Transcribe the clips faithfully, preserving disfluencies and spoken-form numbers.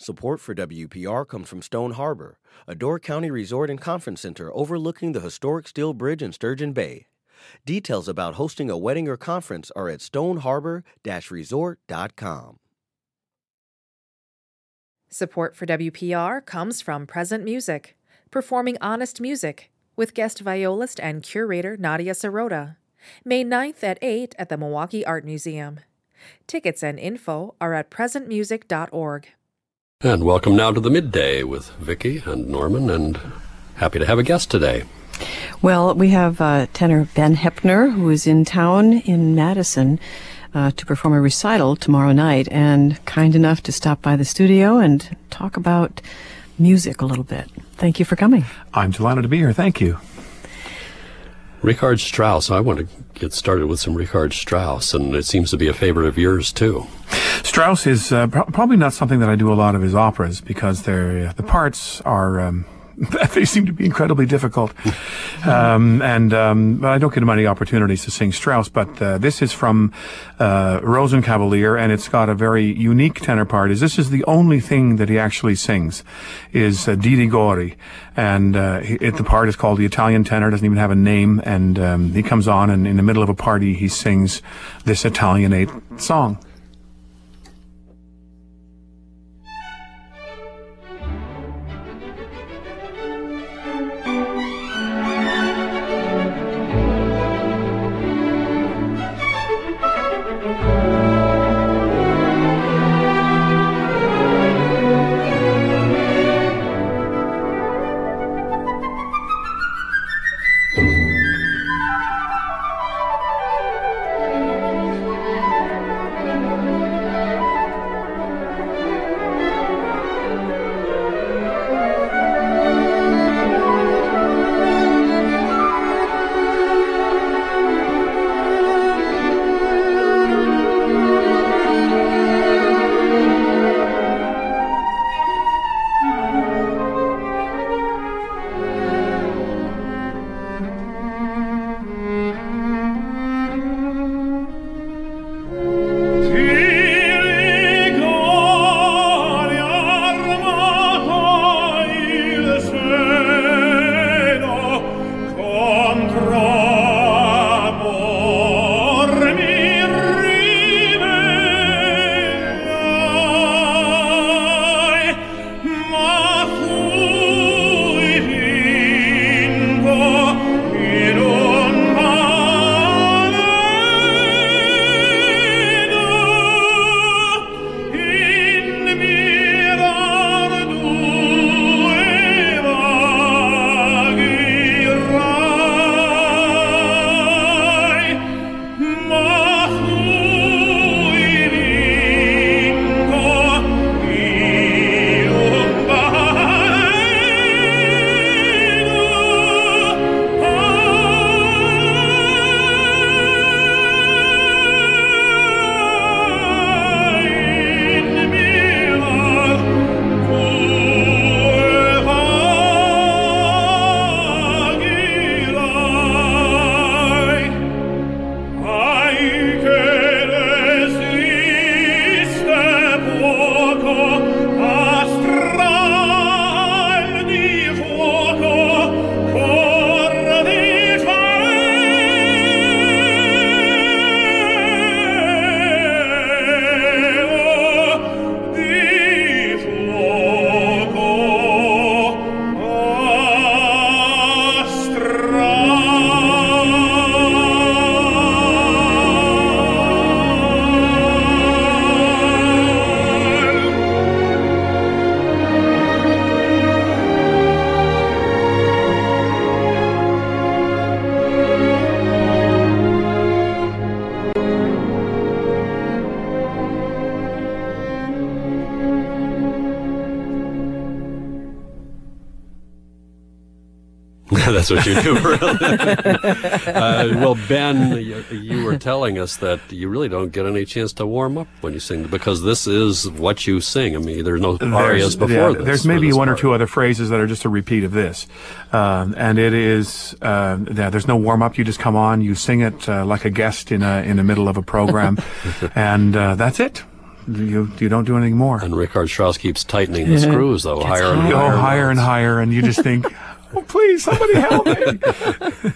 Support for W P R comes from Stone Harbor, a Door County resort and conference center overlooking the historic steel bridge in Sturgeon Bay. Details about hosting a wedding or conference are at stone harbor dash resort dot com. Support for W P R comes from Present Music, performing honest music, with guest violist and curator Nadia Sirota. May ninth at eight at the Milwaukee Art Museum. Tickets and info are at present music dot org. And welcome now to the Midday with Vicki and Norman, and happy to have a guest today. Well, we have uh, tenor Ben Heppner, who is in town in Madison uh, to perform a recital tomorrow night, and kind enough to stop by the studio and talk about music a little bit. Thank you for coming. I'm delighted to be here. Thank you. Richard Strauss. I want to get started with some Richard Strauss, and it seems to be a favorite of yours, too. Strauss is uh, pro- probably not something that I do a lot of his operas, because they're, uh, the parts are... Um, they seem to be incredibly difficult. Um, and um, I don't get many opportunities to sing Strauss, but uh, this is from uh, Rosenkavalier, and it's got a very unique tenor part. Is This is the only thing that he actually sings, is uh, Di Rigori. And uh, it, the part is called the Italian tenor, doesn't even have a name, and um, he comes on, and in the middle of a party, he sings this Italianate song. That's what you do, really. uh, well, Ben, you, you were telling us that you really don't get any chance to warm up when you sing, because this is what you sing. I mean, there's no arias before yeah, this. There's maybe one part. or two other phrases that are just a repeat of this. Um, and it is, uh, yeah, there's no warm up. You just come on, you sing it uh, like a guest in a, in the middle of a program, and uh, that's it. you you don't do anything more. And Richard Strauss keeps tightening the screws, though, Gets higher and higher. higher. Oh, higher and higher, and you just think, oh, please, somebody help me.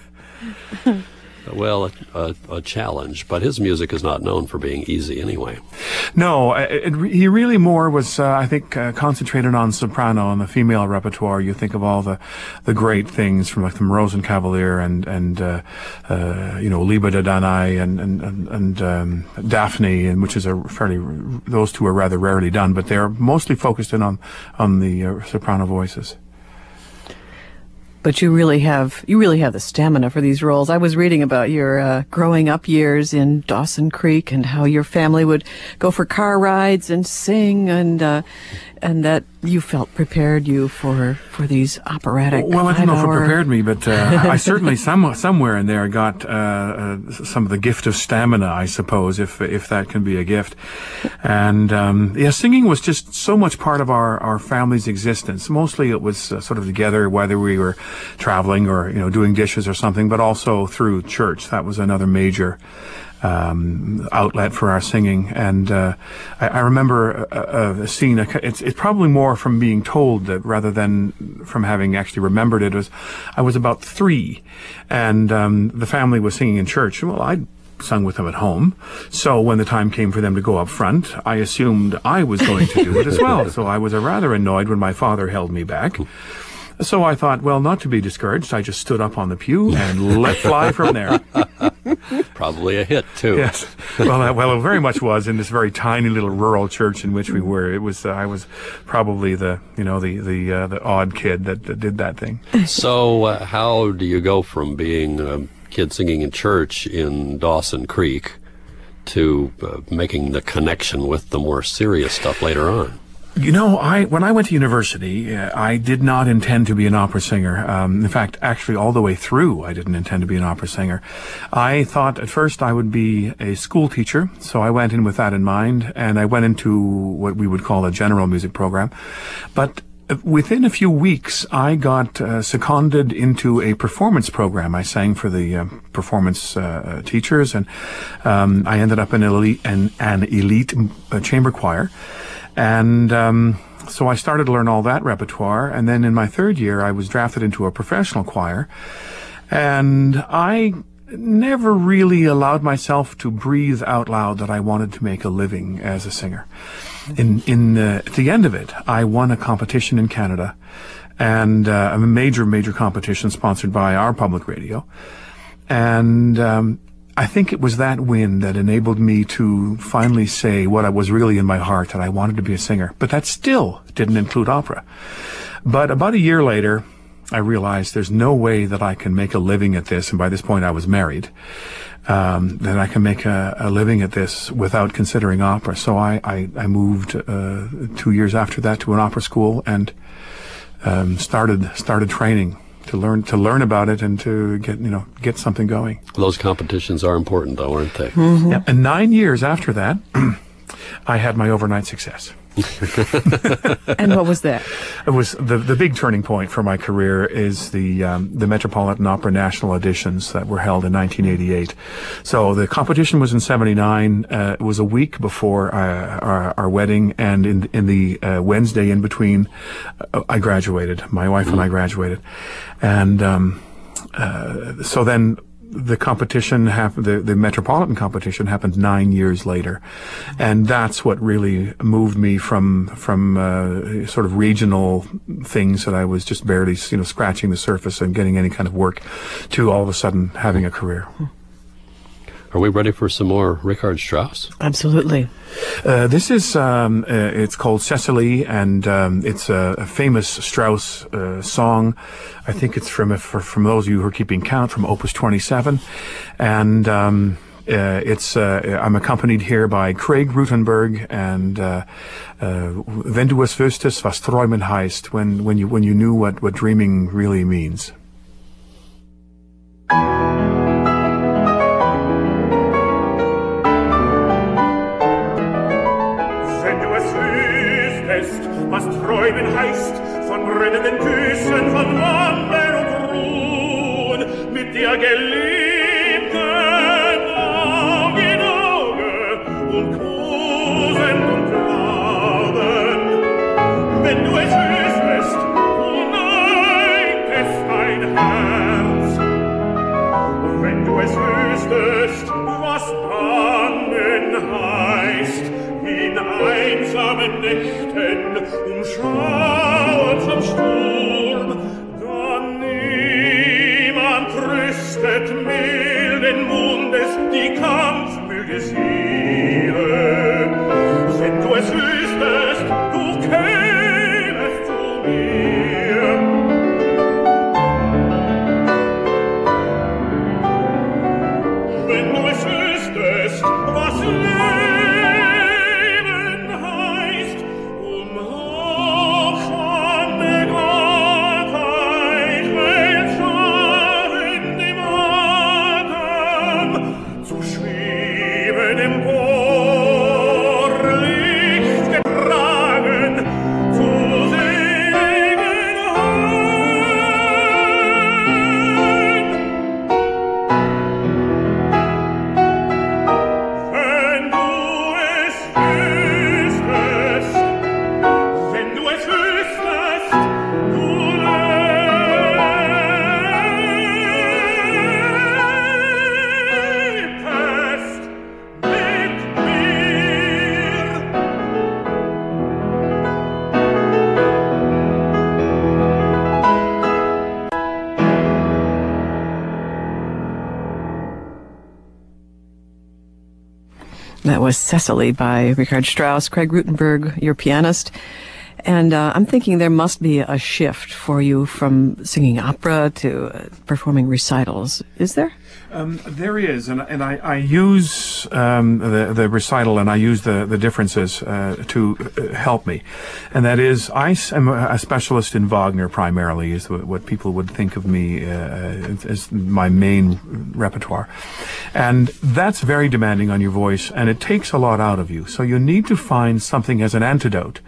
Well, a, a, a challenge, but his music is not known for being easy anyway. No, it, it, he really more was, uh, I think, uh, concentrated on soprano and the female repertoire. You think of all the, the great things from like from Rosenkavalier and and uh, uh, you know, Liebe der Danae and and and, and um, Daphne, and which is a fairly, those two are rather rarely done, but they're mostly focused in on on the uh, soprano voices. But you really have you really have the stamina for these roles. I was reading about your uh, growing up years in Dawson Creek and how your family would go for car rides and sing, and uh, and that you felt prepared you for for these operatic. Well, I don't know if it five-hour- prepared me, but uh, I certainly some somewhere in there got uh, uh, some of the gift of stamina, I suppose, if if that can be a gift. And um, yeah, singing was just so much part of our our family's existence. Mostly, it was uh, sort of together, whether we were traveling or, you know, doing dishes or something, but also through church. That was another major um, outlet for our singing. And uh, I, I remember a, a scene, it's, it's probably more from being told that rather than from having actually remembered it. It was, I was about three, and um, the family was singing in church. Well, I'd sung with them at home. So when the time came for them to go up front, I assumed I was going to do it as well. So I was uh, rather annoyed when my father held me back. So I thought, well, not to be discouraged, I just stood up on the pew and let fly from there. Probably a hit, too. Yes. Well, uh, well, it very much was in this very tiny little rural church in which we were. It was, uh, I was probably the, you know, the the uh, the odd kid that, that did that thing. So uh, how do you go from being a kid singing in church in Dawson Creek to uh, making the connection with the more serious stuff later on? You know, I when I went to university, uh, I did not intend to be an opera singer. Um, in fact, actually, all the way through, I didn't intend to be an opera singer. I thought at first I would be a school teacher, so I went in with that in mind, and I went into what we would call a general music program. But within a few weeks, I got uh, seconded into a performance program. I sang for the uh, performance uh, teachers, and um, I ended up in an elite, an, an elite uh, chamber choir. And um, so I started to learn all that repertoire. And then in my third year, I was drafted into a professional choir. And I never really allowed myself to breathe out loud that I wanted to make a living as a singer. In in uh, at the end of it, I won a competition in Canada, and uh, a major, major competition sponsored by our public radio. And um, I think it was that win that enabled me to finally say what I was really in my heart, that I wanted to be a singer. But that still didn't include opera. But about a year later, I realized there's no way that I can make a living at this, and by this point I was married, um, that I can make a, a living at this without considering opera. So I, I, I moved uh, two years after that to an opera school and um, started started training to learn to learn about it and to get you know get something going. Those competitions are important, though, aren't they? Mm-hmm. Yeah. And nine years after that, I had my overnight success. And what was that? It was the the big turning point for my career is the um, the Metropolitan Opera National Auditions that were held in nineteen eighty-eight. So the competition was in seventy-nine. Uh, it was a week before uh, our, our wedding, and in in the uh, Wednesday in between, uh, I graduated. My wife mm-hmm. and I graduated, and um, uh, so then. The competition happened, the, the Metropolitan competition happened nine years later. And that's what really moved me from, from, uh, sort of regional things that I was just barely, you know, scratching the surface and getting any kind of work to all of a sudden having a career. Are we ready for some more Richard Strauss? Absolutely. Uh, this is, um, uh, it's called Cecily, and um, it's a, a famous Strauss uh, song. I think it's from, for, from those of you who are keeping count, from Opus twenty-seven. And um, uh, it's, uh, I'm accompanied here by Craig Rutenberg and uh, uh, Wenn du es wüsstest, was träumen heißt, when, when, you, when you knew what, what dreaming really means. Was träumen heißt, von brennenden Küssen, von Wandern und Ruhen, mit der Geliebten Auge in Auge und Kusen und wenn du es wüsstest, du neigtest dein Herz. Wenn du es wüsstest, was Bannen heißt, in einsamen Nächten umschauert vom Sturm, dann niemand tröstet milden Mundes die kampfmüde Seele. Wenn du es wüsstest, du kämest zu mir. Wenn du es wüsstest, was Leben heißt, um hochschande Gottheit, welch Schaden dem Atem, zu schweben empor, Licht getragen, zu Segen hoch. Wenn du es wüsstest, wenn du es wüsstest, du lebtest mit mir. That was Cecily by Richard Strauss. Craig Rutenberg, your pianist. And uh, I'm thinking there must be a shift for you from singing opera to uh, performing recitals. Is there? Um, there is, and, and I, I use um, the, the recital and I use the, the differences uh, to uh, help me. And that is, I am a specialist in Wagner primarily, is what people would think of me uh, as my main repertoire. And that's very demanding on your voice, and it takes a lot out of you. So you need to find something as an antidote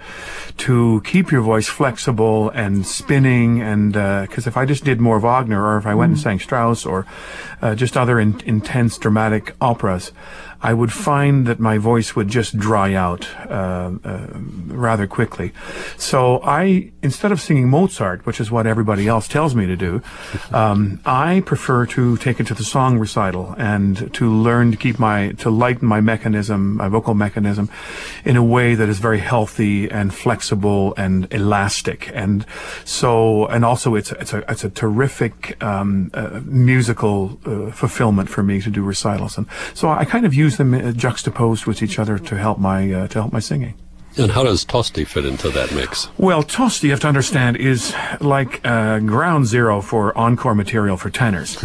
to keep your voice flexible and spinning. And because uh, if I just did more Wagner, or if I went and sang Strauss, or uh, just other in, intense dramatic operas, I would find that my voice would just dry out uh, uh, rather quickly. So I, instead of singing Mozart, which is what everybody else tells me to do, um, I prefer to take it to the song recital and to learn to keep my, to lighten my mechanism, my vocal mechanism, in a way that is very healthy and flexible and elastic. And so, and also it's it's a it's a terrific um, uh, musical uh, fulfillment for me to do recitals. And so I kind of use them uh, juxtaposed with each other to help my uh, to help my singing. And how does Tosti fit into that mix? Well, Tosti, you have to understand, is like uh, ground zero for encore material for tenors.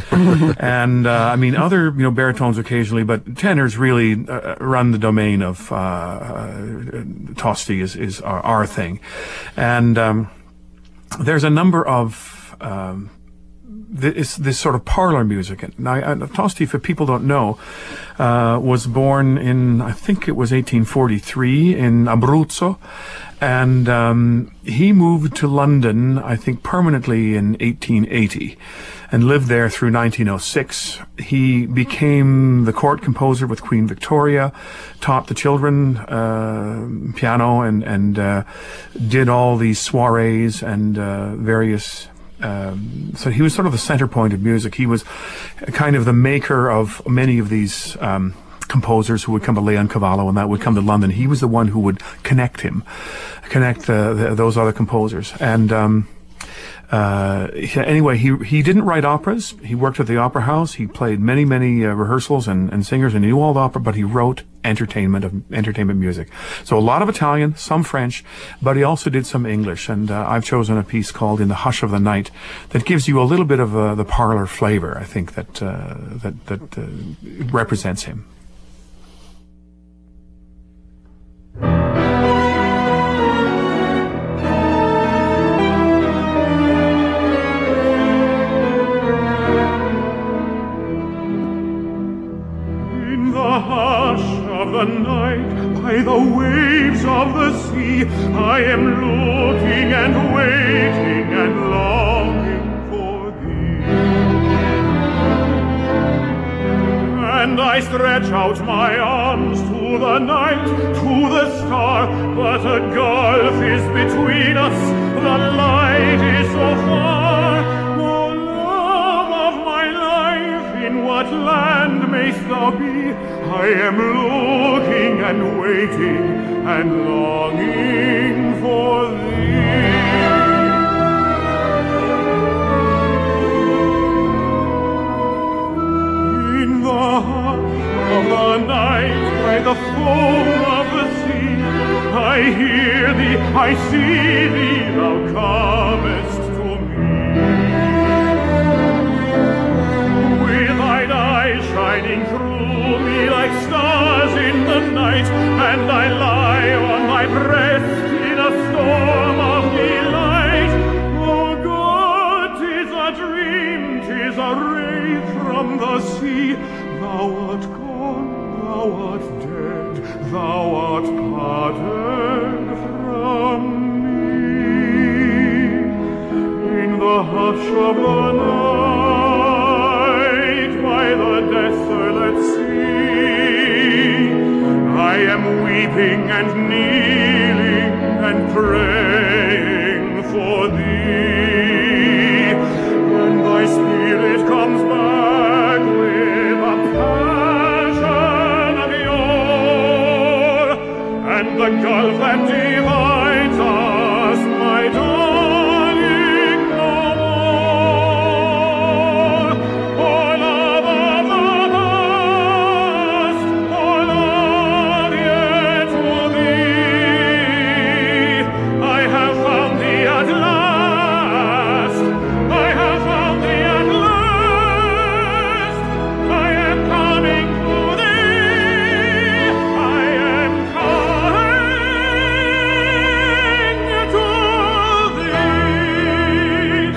And uh, I mean, other you know baritones occasionally, but tenors really uh, run the domain of uh, uh, Tosti is is our, our thing. And um, there's a number of um, this, this sort of parlor music. Now, uh, Tosti, for people don't know, uh, was born in, I think it was eighteen forty-three in Abruzzo. And um, he moved to London, I think, permanently in eighteen eighty and lived there through nineteen oh six. He became the court composer with Queen Victoria, taught the children uh, piano, and, and uh, did all these soirees and uh, various... Um, so he was sort of the center point of music. He was kind of the maker of many of these um, composers who would come to Leoncavallo and that would come to London. He was the one who would connect him, connect uh, the, those other composers. And um, uh, anyway, he he didn't write operas. He worked at the opera house. He played many, many uh, rehearsals and, and singers, and he knew all the opera, but he wrote entertainment of entertainment music. So a lot of Italian, some French, but he also did some English. And uh, I've chosen a piece called "In the Hush of the Night" that gives you a little bit of uh, the parlor flavor. I think that uh, that that uh, represents him. The night by the waves of the sea, I am looking and waiting and longing for thee. And I stretch out my arms to to the night, to the star, but a gulf is between us, the light is so far. Oh, love of my life, in what land mayst thou be? I am looking and waiting and longing for thee. In the hush of the night, by the foam of the sea, I hear thee, I see thee, thou comest to me. With thine eyes shining through me like stars in the night, and I lie on my breast in a storm of delight. Oh God, 'tis a dream, 'tis a ray from the sea. Thou art gone, thou art dead, thou art parted from me. In the hush of the night, by the desolate sea, I am weeping and kneeling and praying for thee. When thy spirit comes back with a passion of yore, and the gulf that divides us, my darling, no more. Oh, love of the past, oh, love yet to thee. I have found thee at last, I have found thee at last. I am coming to thee, I am coming to thee.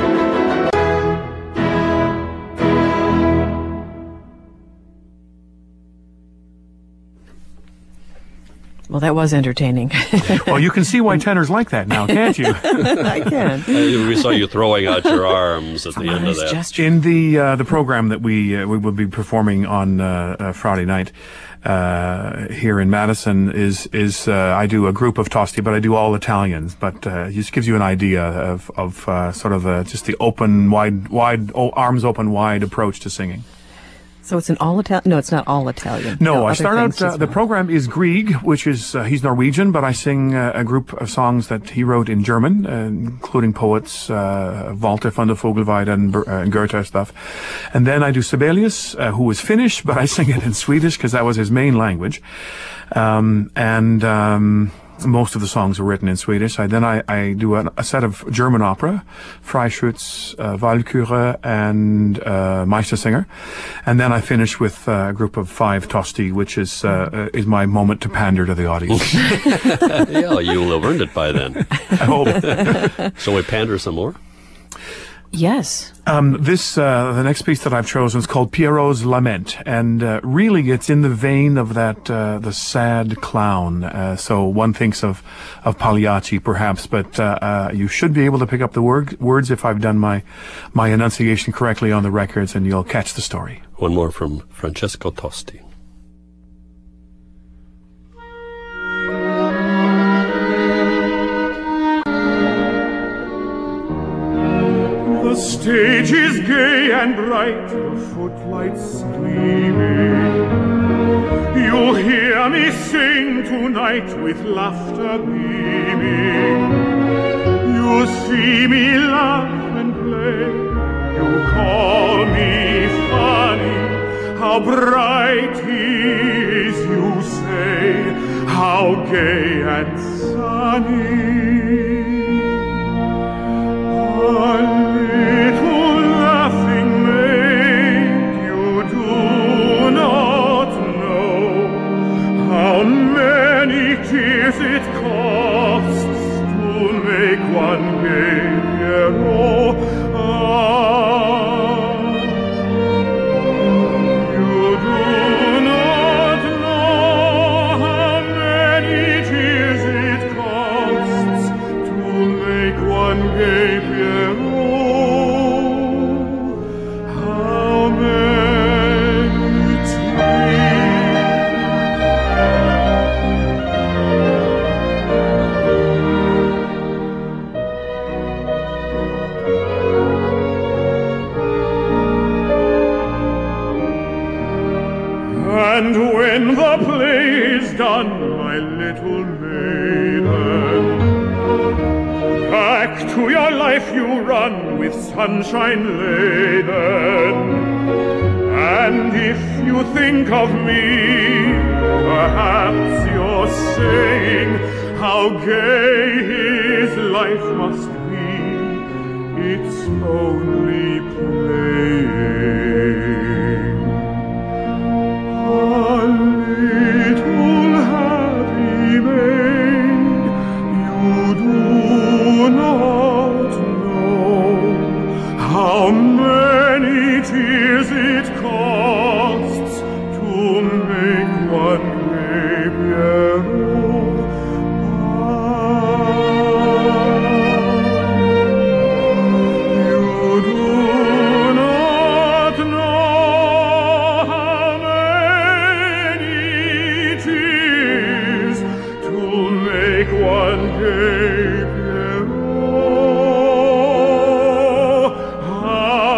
Well, that was entertaining. Well, you can see why tenors like that now, can't you? I can. Uh, we saw you throwing out your arms at the end of Nice that. gesture. In the uh, the program that we uh, we will be performing on uh, uh, Friday night uh, here in Madison is is uh, I do a group of Tosti, but I do all Italians. But uh, it just gives you an idea of of uh, sort of uh, just the open, wide, wide, oh, arms open wide approach to singing. So it's an all Italian? No, it's not all Italian. No, I other start things out, uh, as the well. program is Grieg, which is, uh, he's Norwegian, but I sing uh, a group of songs that he wrote in German, uh, including poets, uh, Walter van der Vogelweide and, uh, and Goethe stuff. And then I do Sibelius, uh, who is Finnish, but I sing it in Swedish because that was his main language. Um, and, um, most of the songs were written in Swedish. I, then I, I do a, a set of German opera, Freischütz, uh, Walküre, and uh, Meistersinger. And then I finish with uh, a group of five Tosti, which is uh, uh, is my moment to pander to the audience. Yeah, you'll have earned it by then. I hope. Shall we pander some more? Yes. Um, this, uh, the next piece that I've chosen is called Pierrot's Lament, and uh, really it's in the vein of that, uh, the sad clown. Uh, so one thinks of, of Pagliacci perhaps, but uh, uh, you should be able to pick up the word, words if I've done my, my enunciation correctly on the records, and you'll catch the story. One more from Francesco Tosti. The stage is gay and bright, the footlights gleaming. You'll hear me sing tonight with laughter beaming. You'll see me laugh and play. You call me funny. How bright he is, you say. How gay and sunny. A little laughing maid, you do not know how many tears it costs to make one gay hero. Ah, you do not know how many tears it costs to make one gay hero. How many tears is done, my little maiden. Back to your life you run, with sunshine laden. And if you think of me, perhaps you're saying how gay his life must be. It's only playing. A little happy maid, you do not know how many tears it costs to make one gay Pierrot. You do not know how many tears to make one gay Pierrot. How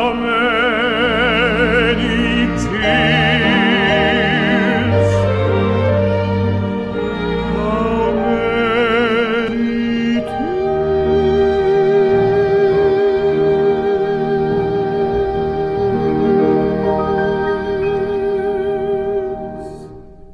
many tears? How many tears?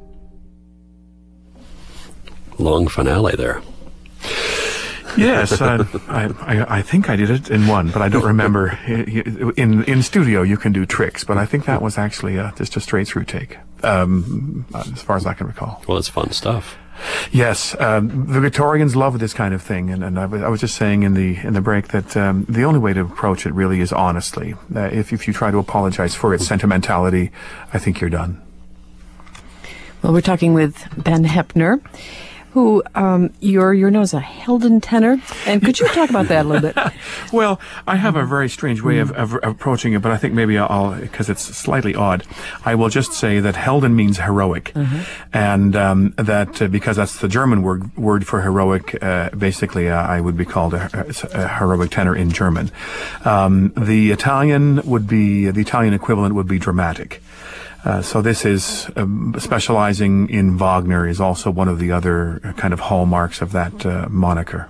Long finale there. Yes, uh, I, I, I think I did it in one, but I don't remember. In in studio, you can do tricks, but I think that was actually uh, just a straight through take, um, as far as I can recall. Well, it's fun stuff. Yes, um, the Victorians love this kind of thing, and, and I, was, I was just saying in the in the break that um, the only way to approach it really is honestly. Uh, if if you try to apologize for its sentimentality, I think you're done. Well, we're talking with Ben Heppner, who um, you're you're known as a Helden tenor, and could you talk about that a little bit? Well, I have a very strange way of, of, of approaching it, but I think maybe I'll, because it's slightly odd, I will just say that Helden means heroic, mm-hmm. and um, that uh, because that's the German word word for heroic, uh, basically uh, I would be called a, a heroic tenor in German. Um, the Italian would be the Italian equivalent would be dramatic. Uh, so this is um, specializing in Wagner is also one of the other kind of hallmarks of that uh, moniker.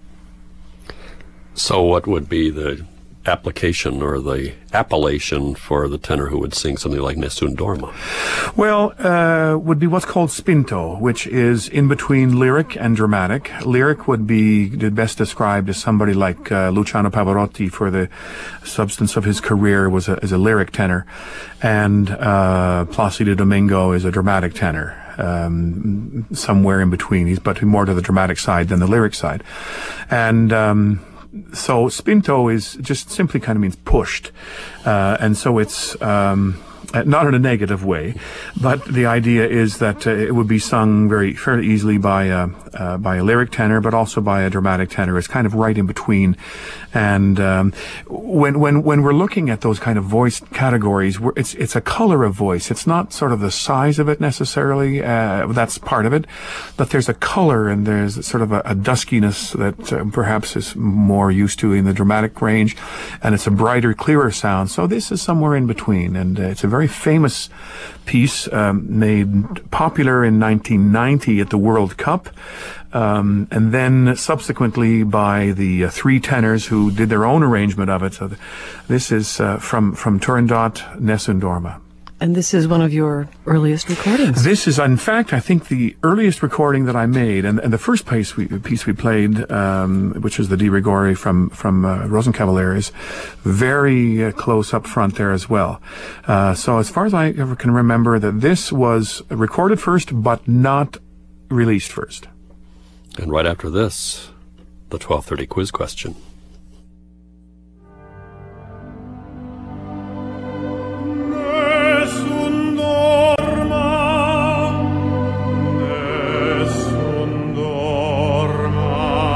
So what would be the application or the appellation for the tenor who would sing something like Nessun Dorma? Well, uh, would be what's called spinto, which is in between lyric and dramatic. Lyric would be best described as somebody like uh, Luciano Pavarotti, for the substance of his career was a, as a lyric tenor, and uh, Placido Domingo is a dramatic tenor. Um, somewhere in between. He's but more to the dramatic side than the lyric side. And um, so spinto is just simply kind of means pushed. Uh, and so it's um, not in a negative way, but the idea is that uh, it would be sung very fairly easily by a, uh, by a lyric tenor, but also by a dramatic tenor. It's kind of right in between. And um, when when when we're looking at those kind of voice categories, we're, it's it's a color of voice. It's not sort of the size of it necessarily. Uh, that's part of it, but there's a color and there's sort of a, a duskiness that uh, perhaps is more used to in the dramatic range, and it's a brighter, clearer sound. So this is somewhere in between, and uh, it's a very famous piece um, made popular in nineteen ninety at the World Cup. Um, and then subsequently by the uh, three tenors who did their own arrangement of it. So th- this is uh, from from Turandot, Nessun Dorma. And this is one of your earliest recordings. This is, in fact, I think the earliest recording that I made, and, and the first piece we, piece we played, um, which is the Di Rigore from from uh, Rosenkavalier, is very uh, close up front there as well. Uh, so as far as I ever can remember, that this was recorded first, but not released first. And right after this, the twelve thirty quiz question. Nessun dorma, nessun dorma.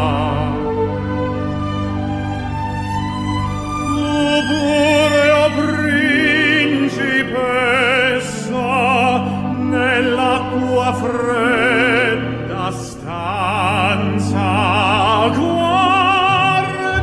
Tu pure, o principessa, nella tua fredda stanza guarda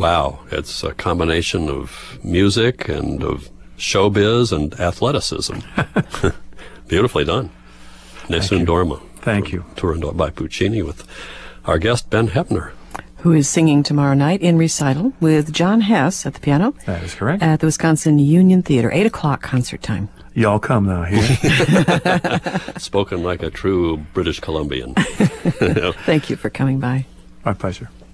wow, it's a combination of music and of showbiz and athleticism. Beautifully done. Nessun Dorma. Thank you. Turandot by Puccini with our guest, Ben Heppner. Who is singing tomorrow night in recital with John Hess at the piano. That is correct. At the Wisconsin Union Theater, eight o'clock concert time. Y'all come now here. Spoken like a true British Columbian. Thank you for coming by. My pleasure.